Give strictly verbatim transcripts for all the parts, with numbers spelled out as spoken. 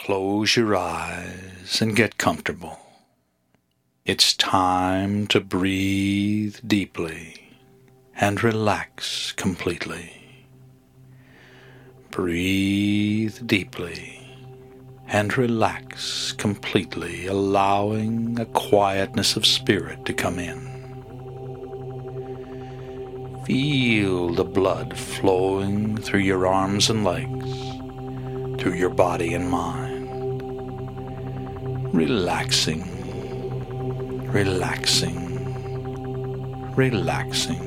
Close your eyes and get comfortable. It's time to breathe deeply and relax completely. Breathe deeply and relax completely, allowing a quietness of spirit to come in. Feel the blood flowing through your arms and legs, through your body and mind. Relaxing, relaxing, relaxing.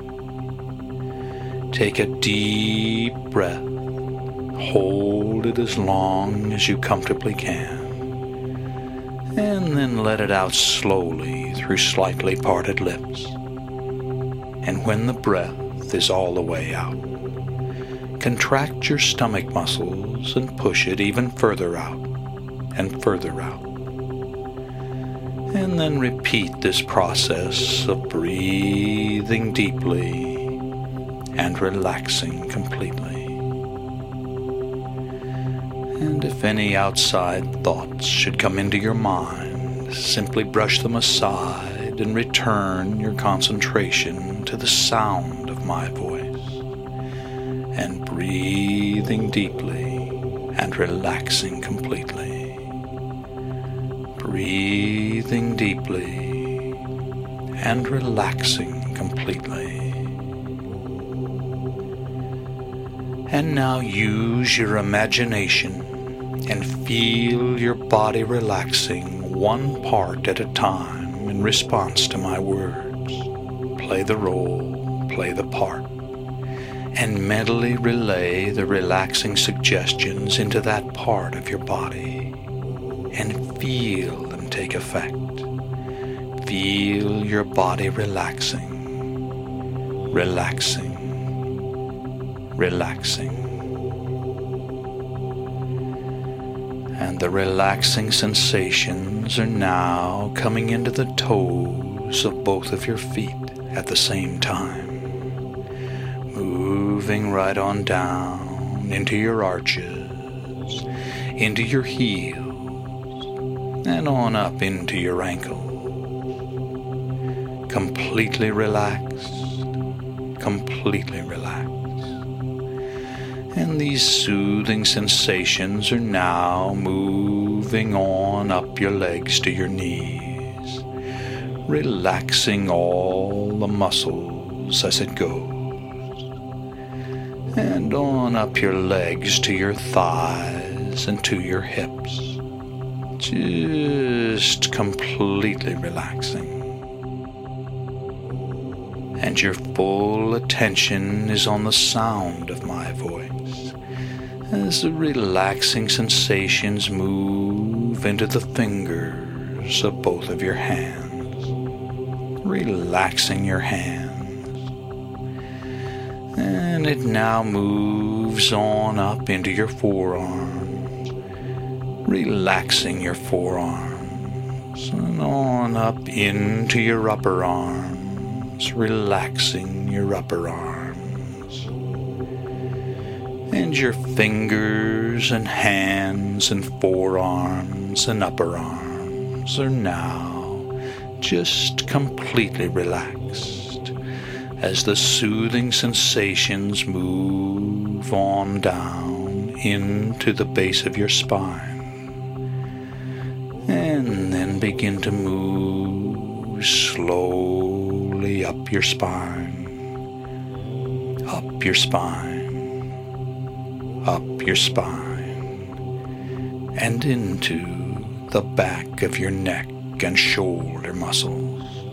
Take a deep breath. Hold it as long as you comfortably can. And then let it out slowly through slightly parted lips. And when the breath is all the way out, contract your stomach muscles and push it even further out and further out. And then repeat this process of breathing deeply and relaxing completely. And if any outside thoughts should come into your mind, simply brush them aside and return your concentration to the sound of my voice and breathing deeply and relaxing completely. Breathing deeply and relaxing completely. And now use your imagination and feel your body relaxing one part at a time in response to my words. Play the role, play the part, and mentally relay the relaxing suggestions into that part of your body. And feel them take effect. Feel your body relaxing, relaxing, relaxing. And the relaxing sensations are now coming into the toes of both of your feet at the same time. Moving right on down into your arches, into your heels, and on up into your ankle. Completely relaxed, completely relaxed. And these soothing sensations are now moving on up your legs to your knees, relaxing all the muscles as it goes. And on up your legs to your thighs and to your hips. Just completely relaxing. And your full attention is on the sound of my voice as the relaxing sensations move into the fingers of both of your hands, relaxing your hands. And it now moves on up into your forearms, relaxing your forearms, and on up into your upper arms, relaxing your upper arms. And your fingers and hands and forearms and upper arms are now just completely relaxed as the soothing sensations move on down into the base of your spine. And then begin to move slowly up your spine, up your spine, up your spine, and into the back of your neck and shoulder muscles.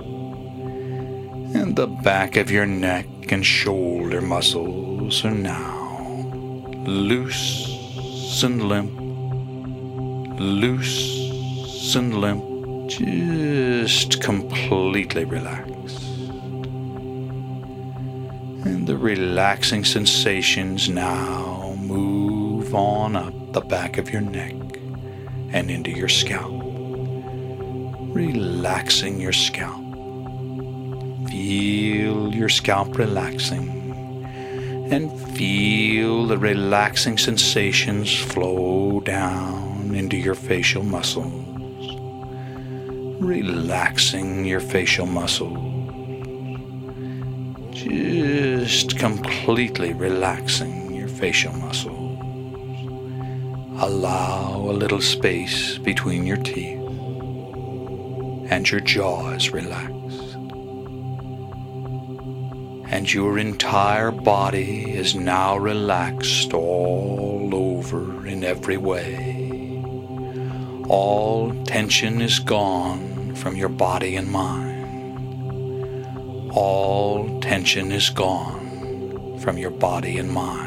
And the back of your neck and shoulder muscles are now loose and limp, loose and limp, just completely relaxed. And the relaxing sensations now move on up the back of your neck and into your scalp, relaxing your scalp. Feel your scalp relaxing and feel the relaxing sensations flow down down into your facial muscles, relaxing your facial muscles, just completely relaxing your facial muscles. Allow a little space between your teeth, and your jaw is relaxed. And your entire body is now relaxed all over in every way. All tension is gone from your body and mind. All tension is gone from your body and mind.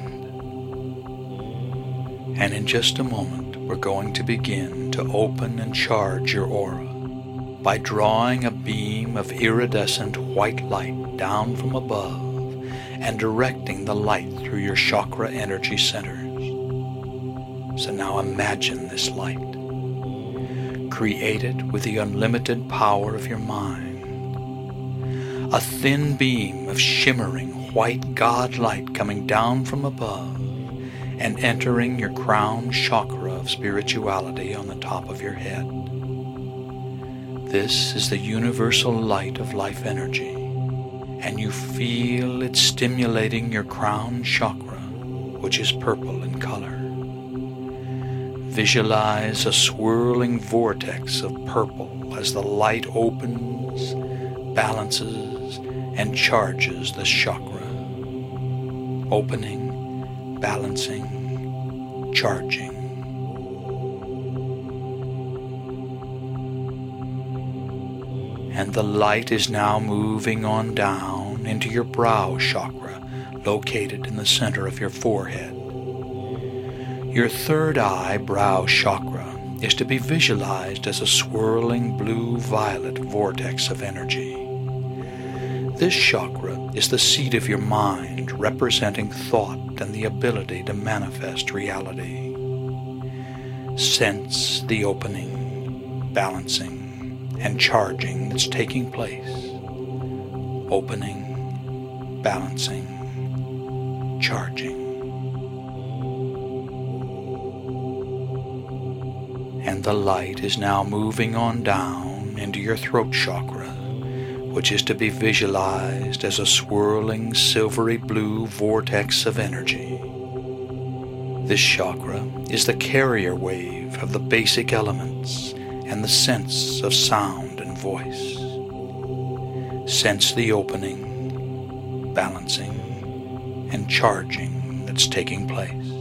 And in just a moment, we're going to begin to open and charge your aura by drawing a beam of iridescent white light down from above and directing the light through your chakra energy centers. So now imagine this light, created with the unlimited power of your mind. A thin beam of shimmering white God light coming down from above and entering your crown chakra of spirituality on the top of your head. This is the universal light of life energy, and you feel it stimulating your crown chakra, which is purple in color. Visualize a swirling vortex of purple as the light opens, balances, and charges this chakra. Opening, balancing, charging. And the light is now moving on down into your brow chakra, located in the center of your forehead. Your third eye brow chakra is to be visualized as a swirling blue-violet vortex of energy. This chakra is the seat of your mind, representing thought and the ability to manifest reality. Sense the opening, balancing, and charging that's taking place. Opening, balancing, charging. And the light is now moving on down into your throat chakra, which is to be visualized as a swirling silvery blue vortex of energy. This chakra is the carrier wave of the basic elements and the sense of sound and voice. Sense the opening, balancing, and charging that's taking place.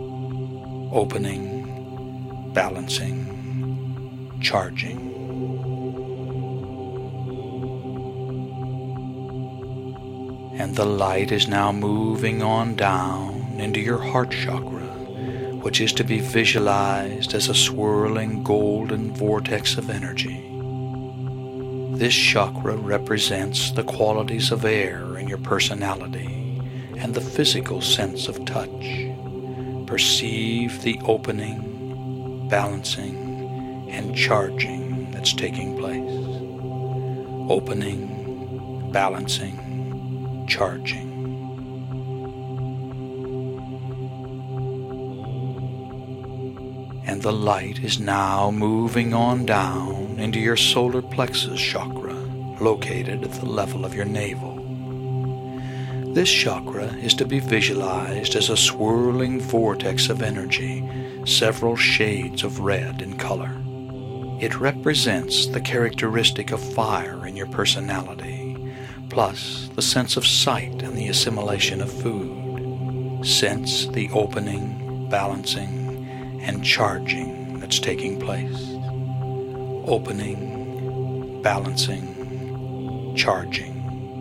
Opening, balancing, charging. And the light is now moving on down into your heart chakra, which is to be visualized as a swirling golden vortex of energy. This chakra represents the qualities of air in your personality and the physical sense of touch. Perceive the opening, balancing, and charging that's taking place. Opening, balancing, charging. And the light is now moving on down into your solar plexus chakra, located at the level of your navel. This chakra is to be visualized as a swirling vortex of energy, several shades of red in color. It represents the characteristic of fire in your personality, plus the sense of sight and the assimilation of food. Sense the opening, balancing, and charging that's taking place. Opening, balancing, charging.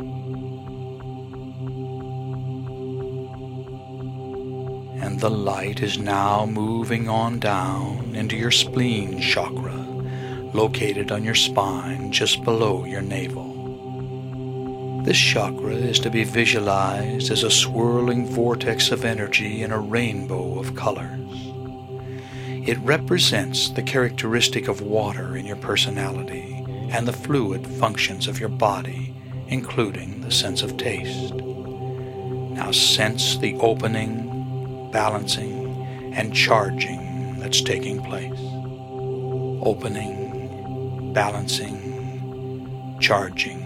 And the light is now moving on down into your spleen chakra, located on your spine just below your navel. This chakra is to be visualized as a swirling vortex of energy in a rainbow of colors. It represents the characteristic of water in your personality and the fluid functions of your body, including the sense of taste. Now sense the opening, balancing, and charging that's taking place. Opening, balancing, charging.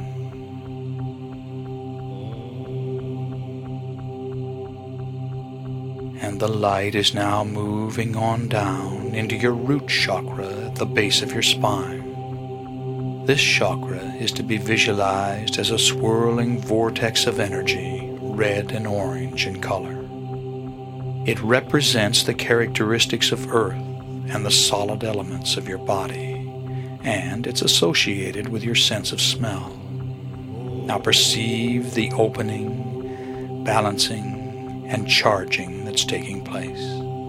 And the light is now moving on down into your root chakra at the base of your spine. This chakra is to be visualized as a swirling vortex of energy, red and orange in color. It represents the characteristics of earth and the solid elements of your body, and it's associated with your sense of smell. Now perceive the opening, balancing, and charging that's taking place.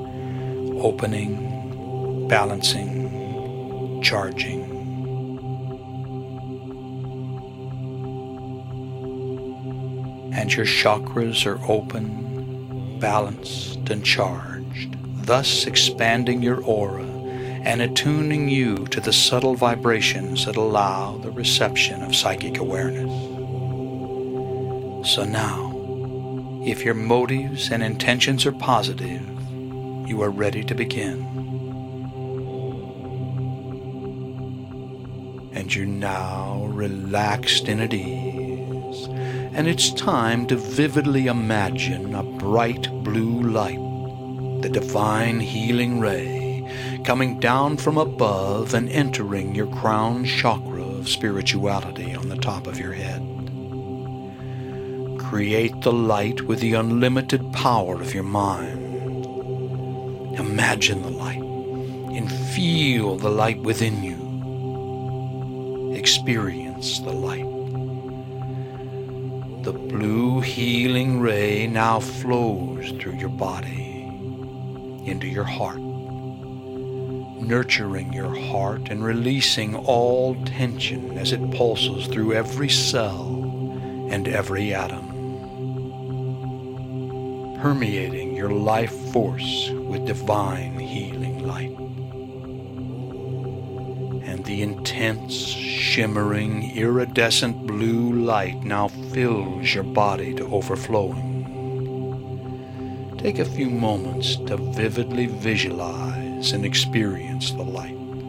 Opening, balancing, charging. And your chakras are open, balanced, and charged, thus expanding your aura and attuning you to the subtle vibrations that allow the reception of psychic awareness. So now, if your motives and intentions are positive, you are ready to begin. And you're now relaxed and at ease, and it's time to vividly imagine a bright blue light, the divine healing ray, coming down from above and entering your crown chakra of spirituality on the top of your head. Create the light with the unlimited power of your mind. Imagine the light and feel the light within you. Experience the light. The blue healing ray now flows through your body into your heart, nurturing your heart and releasing all tension as it pulses through every cell and every atom, permeating your life force with divine healing light. And the intense, shimmering, iridescent blue light now fills your body to overflowing. Take a few moments to vividly visualize and experience the light.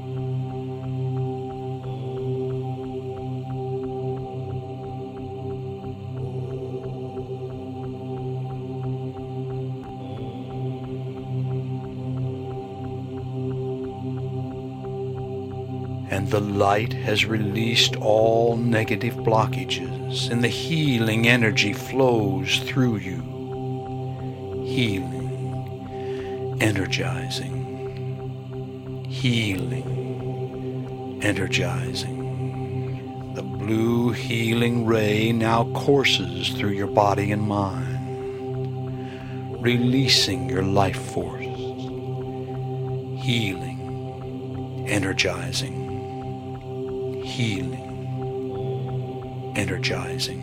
And the light has released all negative blockages, and the healing energy flows through you. Healing, energizing, healing, energizing. The blue healing ray now courses through your body and mind, releasing your life force. Healing, energizing, healing, energizing.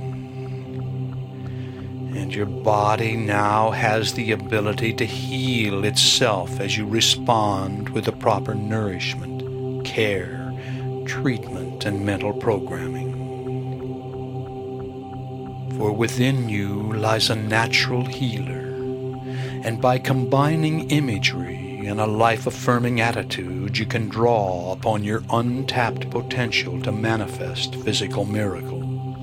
And your body now has the ability to heal itself as you respond with the proper nourishment, care, treatment, and mental programming. For within you lies a natural healer, and by combining imagery and a life-affirming attitude, you can draw upon your untapped potential to manifest physical miracles.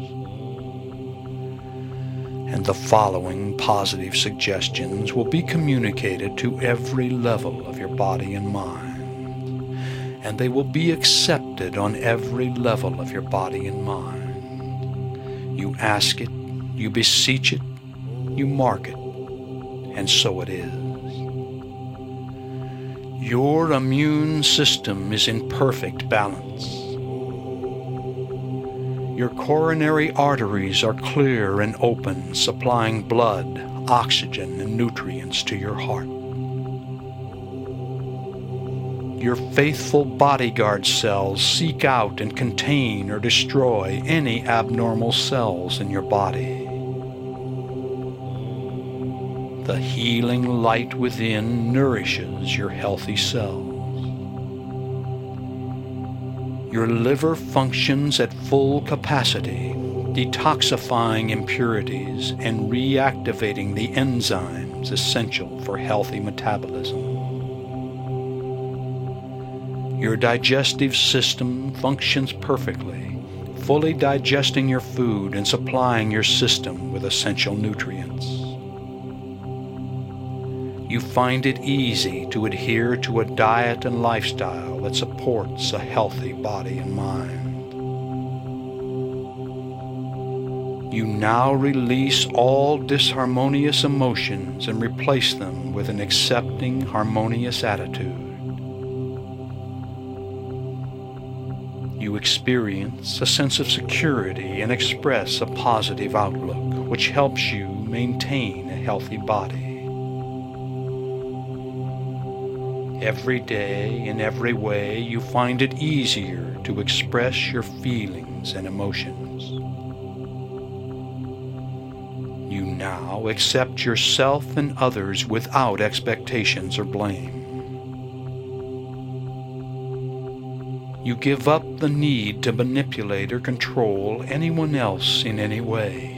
And the following positive suggestions will be communicated to every level of your body and mind, and they will be accepted on every level of your body and mind. You ask it, you beseech it, you mark it, and so it is. Your immune system is in perfect balance. Your coronary arteries are clear and open, supplying blood, oxygen, and nutrients to your heart. Your faithful bodyguard cells seek out and contain or destroy any abnormal cells in your body. The healing light within nourishes your healthy cells. Your liver functions at full capacity, detoxifying impurities and reactivating the enzymes essential for healthy metabolism. Your digestive system functions perfectly, fully digesting your food and supplying your system with essential nutrients. You find it easy to adhere to a diet and lifestyle that supports a healthy body and mind. You now release all disharmonious emotions and replace them with an accepting, harmonious attitude. You experience a sense of security and express a positive outlook, which helps you maintain a healthy body. Every day, in every way, you find it easier to express your feelings and emotions. You now accept yourself and others without expectations or blame. You give up the need to manipulate or control anyone else in any way.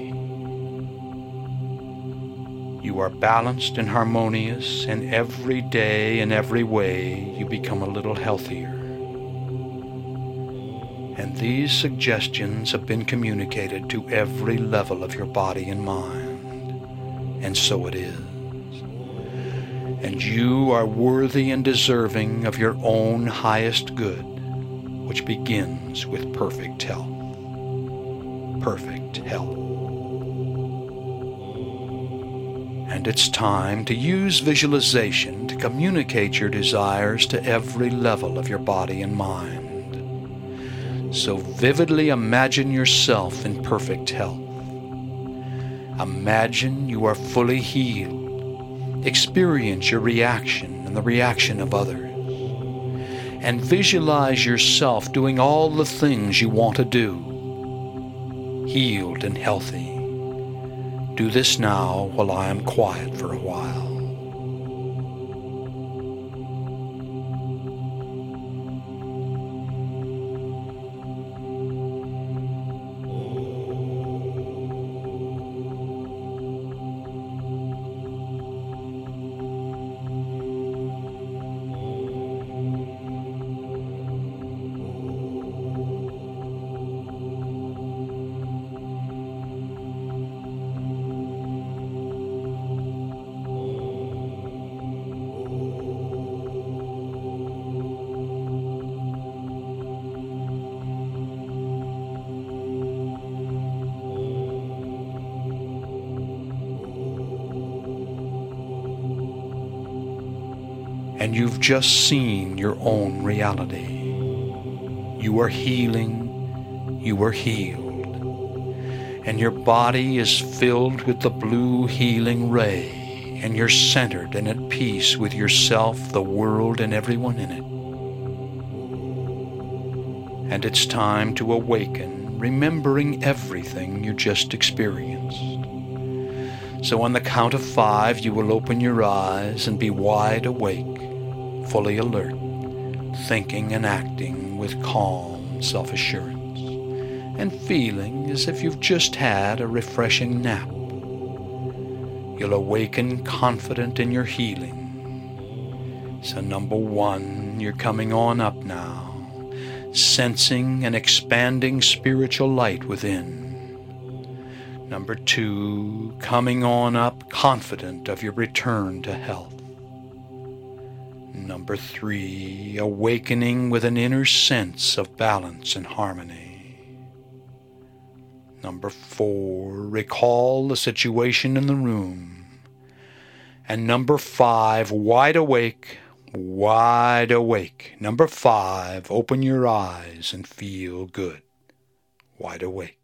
You are balanced and harmonious, and every day in every way you become a little healthier. And these suggestions have been communicated to every level of your body and mind, and so it is. And you are worthy and deserving of your own highest good, which begins with perfect health. Perfect health. And it's time to use visualization to communicate your desires to every level of your body and mind. So vividly imagine yourself in perfect health. Imagine you are fully healed. Experience your reaction and the reaction of others. And visualize yourself doing all the things you want to do, healed and healthy. Do this now while I am quiet for a while. And you've just seen your own reality. You are healing, you are healed, and your body is filled with the blue healing ray, and you're centered and at peace with yourself, the world, and everyone in it. And it's time to awaken, remembering everything you just experienced. So on the count of five, you will open your eyes and be wide awake, fully alert, thinking and acting with calm self-assurance, and feeling as if you've just had a refreshing nap. You'll awaken confident in your healing. So number one, you're coming on up now, sensing an expanding spiritual light within. Number two, coming on up, confident of your return to health. Number three, awakening with an inner sense of balance and harmony. Number four, recall the situation in the room. And number five, wide awake, wide awake. Number five, open your eyes and feel good. Wide awake.